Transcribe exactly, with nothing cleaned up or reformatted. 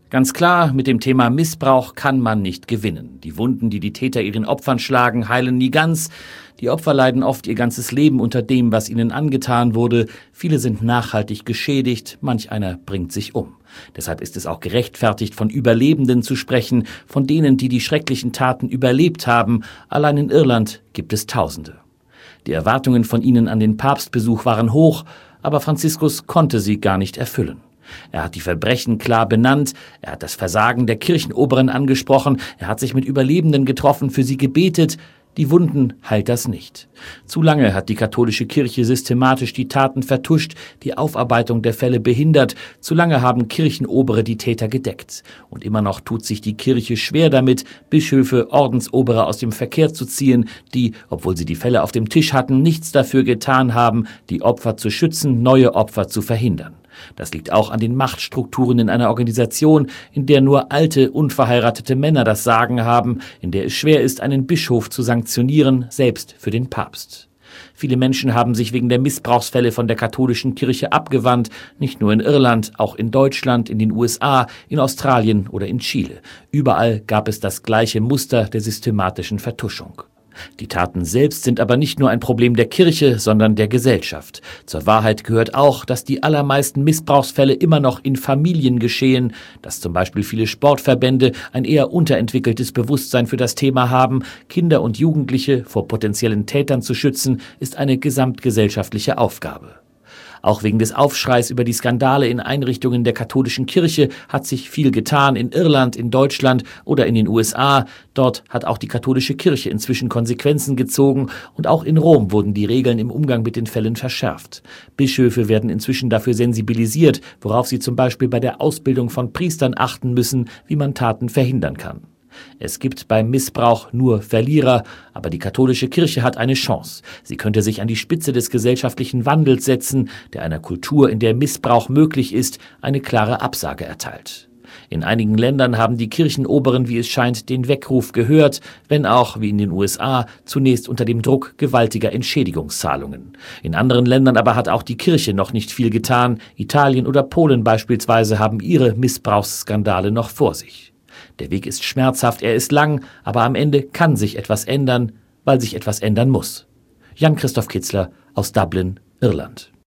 Ganz klar, mit dem Thema Missbrauch kann man nicht gewinnen. Die Wunden, die die Täter ihren Opfern schlagen, heilen nie ganz. Die Opfer leiden oft ihr ganzes Leben unter dem, was ihnen angetan wurde. Viele sind nachhaltig geschädigt, manch einer bringt sich um. Deshalb ist es auch gerechtfertigt, von Überlebenden zu sprechen, von denen, die die schrecklichen Taten überlebt haben. Allein in Irland gibt es Tausende. Die Erwartungen von ihnen an den Papstbesuch waren hoch, aber Franziskus konnte sie gar nicht erfüllen. Er hat die Verbrechen klar benannt, er hat das Versagen der Kirchenoberen angesprochen, er hat sich mit Überlebenden getroffen, für sie gebetet. Die Wunden heilt das nicht. Zu lange hat die katholische Kirche systematisch die Taten vertuscht, die Aufarbeitung der Fälle behindert. Zu lange haben Kirchenobere die Täter gedeckt. Und immer noch tut sich die Kirche schwer damit, Bischöfe, Ordensobere aus dem Verkehr zu ziehen, die, obwohl sie die Fälle auf dem Tisch hatten, nichts dafür getan haben, die Opfer zu schützen, neue Opfer zu verhindern. Das liegt auch an den Machtstrukturen in einer Organisation, in der nur alte, unverheiratete Männer das Sagen haben, in der es schwer ist, einen Bischof zu sanktionieren, selbst für den Papst. Viele Menschen haben sich wegen der Missbrauchsfälle von der katholischen Kirche abgewandt, nicht nur in Irland, auch in Deutschland, in den U S A, in Australien oder in Chile. Überall gab es das gleiche Muster der systematischen Vertuschung. Die Taten selbst sind aber nicht nur ein Problem der Kirche, sondern der Gesellschaft. Zur Wahrheit gehört auch, dass die allermeisten Missbrauchsfälle immer noch in Familien geschehen, dass zum Beispiel viele Sportverbände ein eher unterentwickeltes Bewusstsein für das Thema haben. Kinder und Jugendliche vor potenziellen Tätern zu schützen, ist eine gesamtgesellschaftliche Aufgabe. Auch wegen des Aufschreis über die Skandale in Einrichtungen der katholischen Kirche hat sich viel getan in Irland, in Deutschland oder in den U S A. Dort hat auch die katholische Kirche inzwischen Konsequenzen gezogen und auch in Rom wurden die Regeln im Umgang mit den Fällen verschärft. Bischöfe werden inzwischen dafür sensibilisiert, worauf sie zum Beispiel bei der Ausbildung von Priestern achten müssen, wie man Taten verhindern kann. Es gibt beim Missbrauch nur Verlierer, aber die katholische Kirche hat eine Chance. Sie könnte sich an die Spitze des gesellschaftlichen Wandels setzen, der einer Kultur, in der Missbrauch möglich ist, eine klare Absage erteilt. In einigen Ländern haben die Kirchenoberen, wie es scheint, den Weckruf gehört, wenn auch, wie in den U S A, zunächst unter dem Druck gewaltiger Entschädigungszahlungen. In anderen Ländern aber hat auch die Kirche noch nicht viel getan. Italien oder Polen beispielsweise haben ihre Missbrauchsskandale noch vor sich. Der Weg ist schmerzhaft, er ist lang, aber am Ende kann sich etwas ändern, weil sich etwas ändern muss. Jan Christoph Kitzler aus Dublin, Irland.